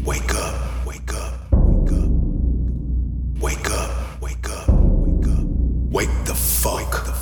Wake up, wake up, wake up. Wake up, wake up, wake up. Wake the fuck up.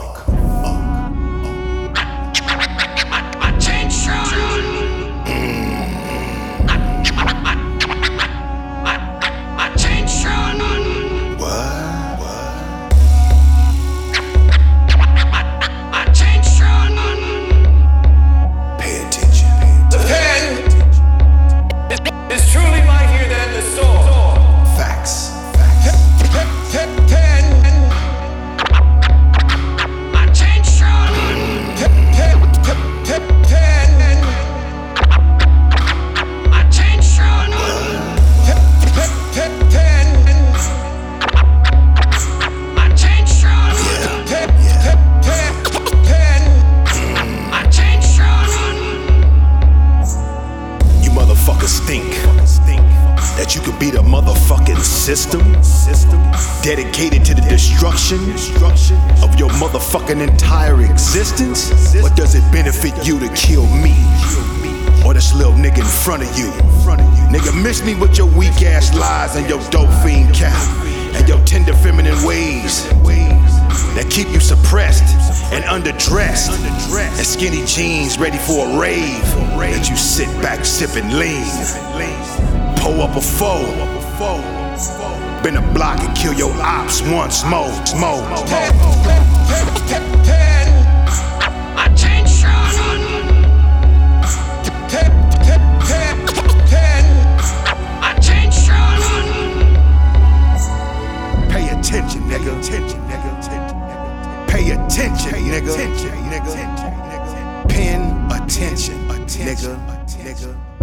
Think that you could beat a motherfucking system dedicated to the destruction of your motherfucking entire existence? Or does it benefit you to kill me or this little nigga in front of you? Nigga, miss me with your weak ass lies and your dope fiend cap and your tender feminine ways that keep you suppressed and underdressed and skinny jeans ready for a rave that you sit back sipping lean. Pull up a foe, been a block and kill your ops once more. Pay attention, nigga. Pay attention, nigga. Pay attention, nigga.